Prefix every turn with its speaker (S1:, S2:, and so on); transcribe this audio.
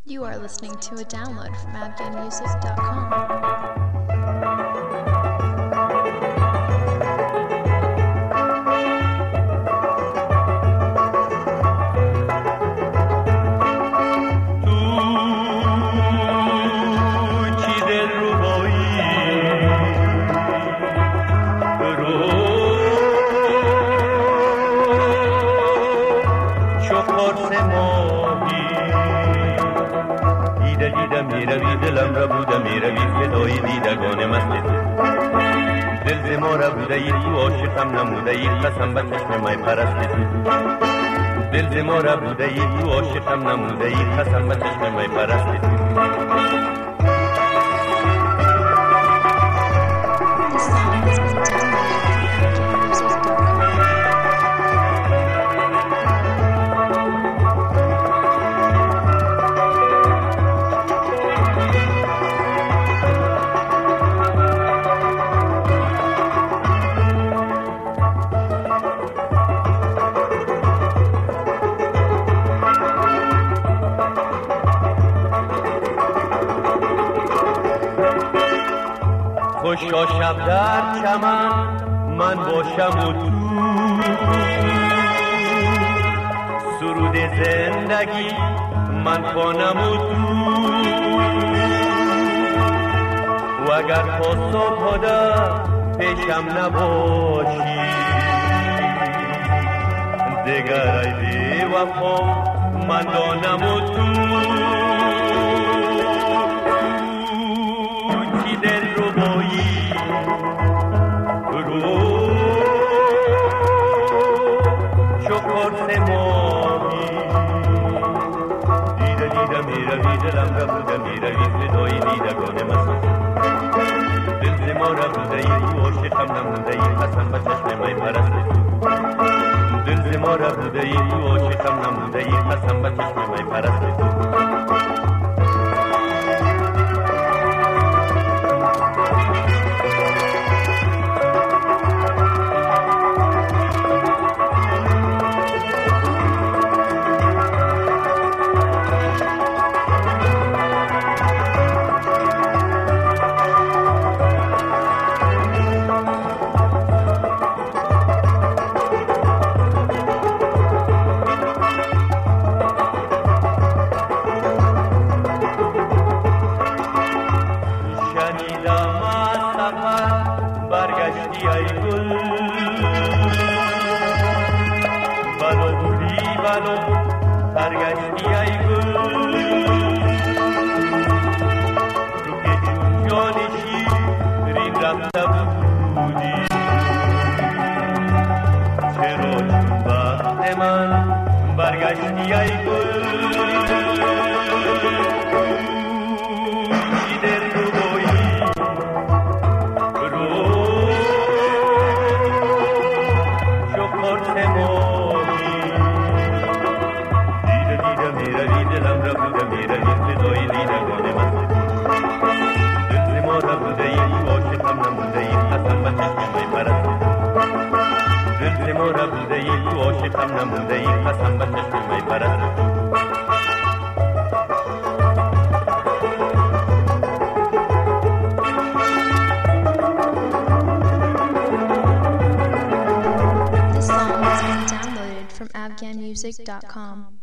S1: You are listening to a download from AfghanMusic.com.
S2: میروی دلم را بوده میروی فدای دیدگان مست دل ز ما را بوده ای تو عاشقم نموده ای قسم به چشم می پرست دل ز ما را بوده ای تو عاشقم نموده ای قسم به چشم می پرست خوشا شب در چمن من باشم و تو سرود زندگی من خوانم و تو و اگر تا صبح در پیشم نباشی دگر ای بی وفا من دانم و تو دلم را بوده میروی فدای دیدگان مست دل ز ما را بوده ای تو عاشقم نموده ای قسم به چشم می پرست دل ز ما را بوده ای تو عاشقم نموده ای قسم به چشم می پرست برگشتی ای گل بلو بودی بلو برگشتی ای گل تو که چون جان شیرین رفته بودی چرا چون وقت من برگشتی ای گل عاشقم نموده ای قسم به چشم می پرست
S1: This song has been downloaded from AfghanMusic.com.